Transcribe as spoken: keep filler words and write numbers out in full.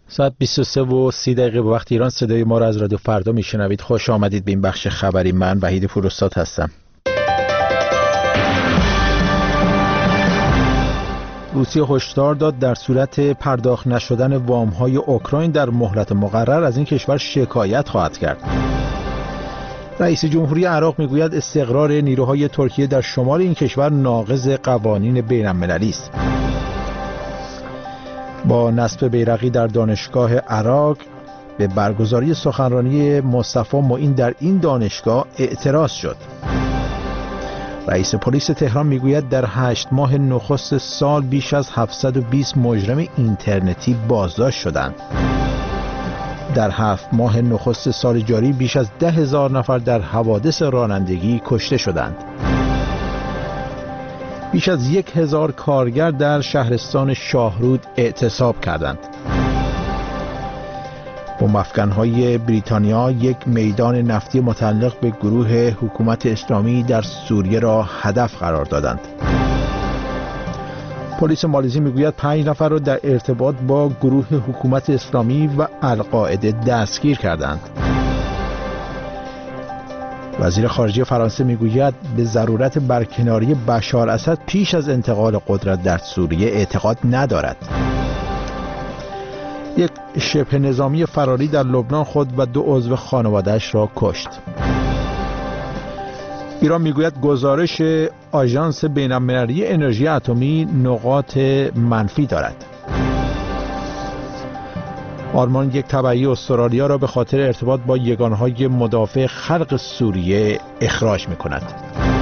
ساعت بیست و سه و سی دقیقه به وقت ایران. صدای ما را از رادیو فردا میشنوید. خوش آمدید به این بخش خبری. من وحید پوراستاد هستم. روسیه هشدار داد در صورت پرداخت نشدن وام‌های اوکراین در مهلت مقرر از این کشور شکایت خواهد کرد. رئیس جمهوری عراق میگوید استقرار نیروهای ترکیه در شمال این کشور ناقض قوانین بین‌المللی است. با نصب بیرقی در دانشگاه عراق به برگزاری سخنرانی مصطفی معین در این دانشگاه اعتراض شد. رئیس پلیس تهران میگوید در هشت ماه نخست سال بیش از هفتصد و بیست مجرم اینترنتی بازداشت شدند. در هفت ماه نخست سال جاری بیش از ده هزار نفر در حوادث رانندگی کشته شدند. بیش از یک هزار کارگر در شهرستان شاهرود اعتصاب کردند. بمب‌افکن‌های بریتانیا یک میدان نفتی متعلق به گروه حکومت اسلامی در سوریه را هدف قرار دادند. پلیس مالزی میگوید پنج نفر را در ارتباط با گروه حکومت اسلامی و القاعده دستگیر کردند. وزیر خارجه فرانسه میگوید به ضرورت برکناری بشار اسد پیش از انتقال قدرت در سوریه اعتقاد ندارد. یک شبه نظامی فراری در لبنان خود و دو عضو خانواده‌اش را کشت. ایران میگوید گزارش آژانس بین‌المللی انرژی اتمی نقاط منفی دارد. آلمان یک تبعی استرالیا را به خاطر ارتباط با یگانهای مدافع خلق سوریه اخراج می‌کند.